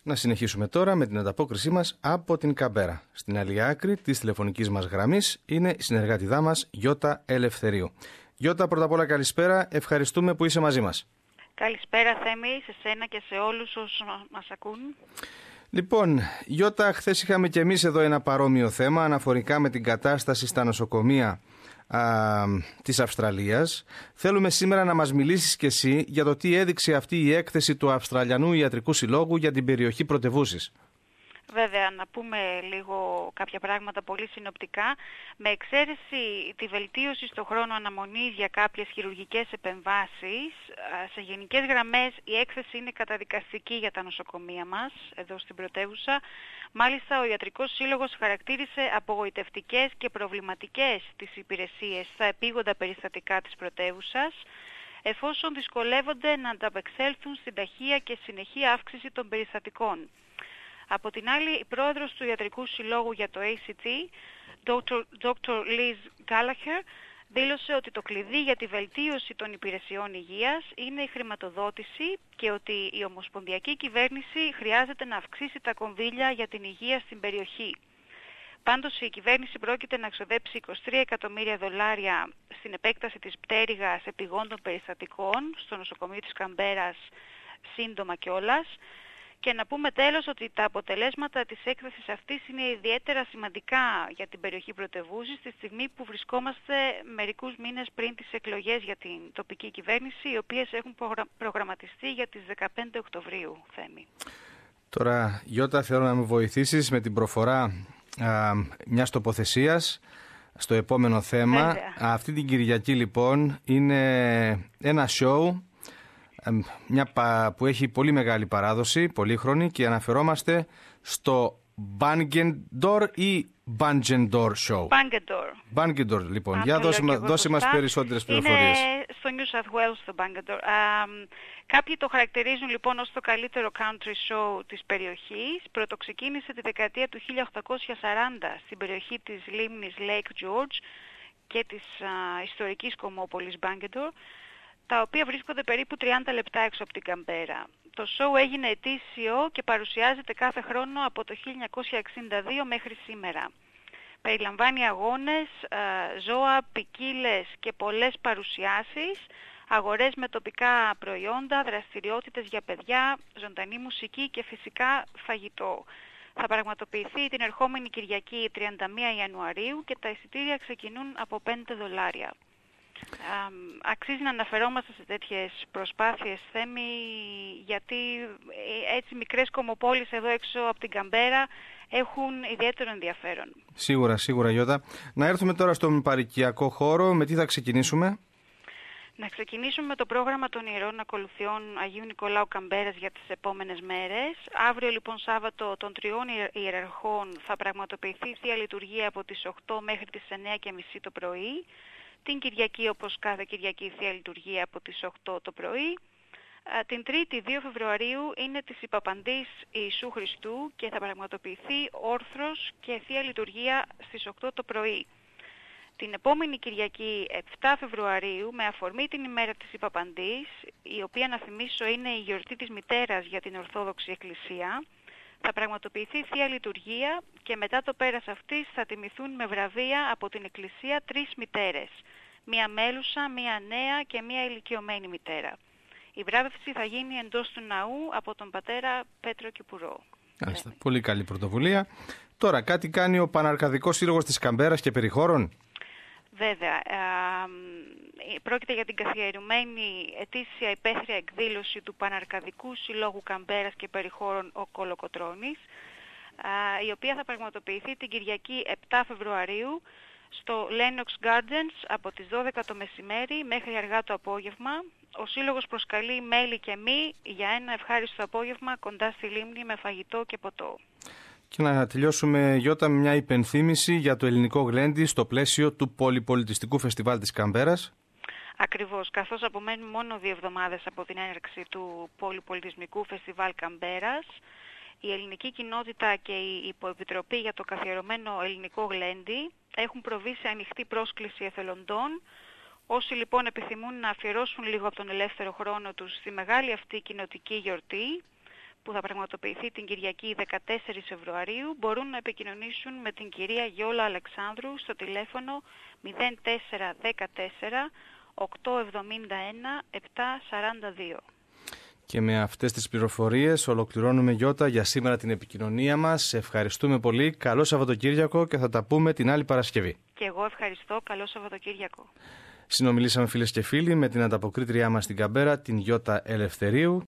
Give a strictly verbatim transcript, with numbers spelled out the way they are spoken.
Να συνεχίσουμε τώρα με την ανταπόκρισή μας από την Καμπέρα. Στην άλλη άκρη της τηλεφωνικής μας γραμμής είναι η συνεργάτηδά μας Γιώτα Ελευθερίου. Γιώτα, πρώτα απ' όλα καλησπέρα, ευχαριστούμε που είσαι μαζί μας. Καλησπέρα Θέμη, σε σένα και σε όλους όσους μας ακούν. Λοιπόν, Γιώτα, χθες είχαμε και εμείς εδώ ένα παρόμοιο θέμα αναφορικά με την κατάσταση στα νοσοκομεία α, της Αυστραλίας. Θέλουμε σήμερα να μας μιλήσεις και εσύ για το τι έδειξε αυτή η έκθεση του Αυστραλιανού Ιατρικού Συλλόγου για την περιοχή πρωτευούσης. Βέβαια, να πούμε λίγο κάποια πράγματα πολύ συνοπτικά. Με εξαίρεση τη βελτίωση στο χρόνο αναμονής για κάποιες χειρουργικές επεμβάσεις, σε γενικές γραμμές η έκθεση είναι καταδικαστική για τα νοσοκομεία μας, εδώ στην πρωτεύουσα. Μάλιστα, ο Ιατρικός Σύλλογος χαρακτήρισε απογοητευτικές και προβληματικές τις υπηρεσίες στα επίγοντα περιστατικά της πρωτεύουσας, εφόσον δυσκολεύονται να ανταπεξέλθουν στην ταχεία και συνεχή αύξηση των περιστατικών. Από την άλλη, η πρόεδρος του Ιατρικού Συλλόγου για το έι σι τι, Δόκτωρ Liz Gallagher, δήλωσε ότι το κλειδί για τη βελτίωση των υπηρεσιών υγείας είναι η χρηματοδότηση και ότι η ομοσπονδιακή κυβέρνηση χρειάζεται να αυξήσει τα κονδύλια για την υγεία στην περιοχή. Πάντως, η κυβέρνηση πρόκειται να ξοδέψει είκοσι τρία εκατομμύρια δολάρια στην επέκταση της πτέρυγας επιγόντων περιστατικών στο νοσοκομείο της Καμπέρας σύντομα κιόλας. Και να πούμε τέλος ότι τα αποτελέσματα της έκθεσης αυτής είναι ιδιαίτερα σημαντικά για την περιοχή πρωτευούσης στη στιγμή που βρισκόμαστε μερικούς μήνες πριν τις εκλογές για την τοπική κυβέρνηση, οι οποίες έχουν προγραμματιστεί για τις δεκαπέντε Οκτωβρίου, Θέμη. Τώρα, Γιώτα, θέλω να με βοηθήσεις με την προφορά α, μιας τοποθεσίας στο επόμενο θέμα. Βέβαια. Αυτή την Κυριακή λοιπόν είναι ένα show μια που έχει πολύ μεγάλη παράδοση, πολύχρονη, και αναφερόμαστε στο Bungendore ή Bungendore Show. Bungendore. Bungendore, λοιπόν. Για δώσε, μα, δώσε μας περισσότερες πληροφορίες. Είναι στο New South Wales το Bungendore. Uh, κάποιοι το χαρακτηρίζουν λοιπόν ως το καλύτερο country show της περιοχής. Πρωτοξεκίνησε τη δεκαετία του χίλια οκτακόσια σαράντα στην περιοχή της λίμνης Lake George και της uh, ιστορικής κομμόπολης Bungendore, τα οποία βρίσκονται περίπου τριάντα λεπτά έξω από την Καμπέρα. Το σόου έγινε ετήσιο και παρουσιάζεται κάθε χρόνο από το χίλια εννιακόσια εξήντα δύο μέχρι σήμερα. Περιλαμβάνει αγώνες, ζώα, ποικίλες και πολλές παρουσιάσεις, αγορές με τοπικά προϊόντα, δραστηριότητες για παιδιά, ζωντανή μουσική και φυσικά φαγητό. Θα πραγματοποιηθεί την ερχόμενη Κυριακή τριάντα μία Ιανουαρίου και τα εισιτήρια ξεκινούν από πέντε δολάρια. Α, αξίζει να αναφερόμαστε σε τέτοιες προσπάθειες, Θέμη, γιατί έτσι μικρές κομμοπόλεις εδώ έξω από την Καμπέρα έχουν ιδιαίτερο ενδιαφέρον. Σίγουρα, σίγουρα, Γιώτα. Να έρθουμε τώρα στον παροικιακό χώρο. Με τι θα ξεκινήσουμε? Να ξεκινήσουμε με το πρόγραμμα των Ιερών Ακολουθιών Αγίου Νικολάου Καμπέρας για τις επόμενες μέρες. Αύριο λοιπόν Σάββατο των τριών ιεραρχών θα πραγματοποιηθεί η Θεία Λειτουργία από τις οκτώ μέχρι τις εννέα και μισή το πρωί. Την Κυριακή, όπως κάθε Κυριακή, Θεία Λειτουργία από τις οκτώ το πρωί. Την Τρίτη, δύο Φεβρουαρίου, είναι της Υπαπαντής Ιησού Χριστού και θα πραγματοποιηθεί όρθρος και Θεία Λειτουργία στις οκτώ το πρωί. Την επόμενη Κυριακή, επτά Φεβρουαρίου, με αφορμή την ημέρα της Υπαπαντής, η οποία, να θυμίσω, είναι η γιορτή της μητέρας για την Ορθόδοξη Εκκλησία, θα πραγματοποιηθεί Θεία Λειτουργία και μετά το πέρας αυτής θα τιμηθούν με βραβεία από την Εκκλησία τρεις μητέρες. Μία μέλουσα, μία νέα και μία ηλικιωμένη μητέρα. Η βράβευση θα γίνει εντός του ναού από τον πατέρα Πέτρο Κυπουρό. Άλιστα. Πολύ καλή πρωτοβουλία. Τώρα, κάτι κάνει ο Παναρκαδικός Σύλλογος της Καμπέρας και περιχώρων? Βέβαια. Ε, πρόκειται για την καθιερωμένη ετήσια υπαίθρια εκδήλωση του Παναρκαδικού Συλλόγου Καμπέρας και περιχώρων ο Κολοκοτρώνης, η οποία θα πραγματοποιηθεί την Κυριακή επτά Φεβρουαρίου στο Lennox Gardens από τις δώδεκα το μεσημέρι μέχρι αργά το απόγευμα. Ο Σύλλογος προσκαλεί μέλη και μη για ένα ευχάριστο απόγευμα κοντά στη λίμνη με φαγητό και ποτό. Και να τελειώσουμε, Γιώτα, με μια υπενθύμηση για το ελληνικό γλέντι στο πλαίσιο του Πολυπολιτιστικού Φεστιβάλ της Καμπέρας. Ακριβώς, καθώς απομένουν μόνο δύο εβδομάδες από την έναρξη του Πολυπολιτισμικού Φεστιβάλ Καμπέρας, η ελληνική κοινότητα και η Υποεπιτροπή για το καθιερωμένο ελληνικό γλέντι έχουν προβεί σε ανοιχτή πρόσκληση εθελοντών. Όσοι λοιπόν επιθυμούν να αφιερώσουν λίγο από τον ελεύθερο χρόνο τους στη μεγάλη αυτή κοινοτική γιορτή, που θα πραγματοποιηθεί την Κυριακή δεκατέσσερις Φεβρουαρίου μπορούν να επικοινωνήσουν με την κυρία Γιόλα Αλεξάνδρου στο τηλέφωνο μηδέν τέσσερα ένα τέσσερα οκτώ εβδομήντα ένα επτά σαράντα δύο. Και με αυτές τις πληροφορίες ολοκληρώνουμε, Γιώτα, για σήμερα την επικοινωνία μας. Σε ευχαριστούμε πολύ. Καλό Σαββατοκύριακο και θα τα πούμε την άλλη Παρασκευή. Και εγώ ευχαριστώ. Καλό Σαββατοκύριακο. Συνομιλήσαμε, φίλες και φίλοι, με την ανταποκρίτριά μας στην Καμπέρα, την Γιώτα Ελευθερίου.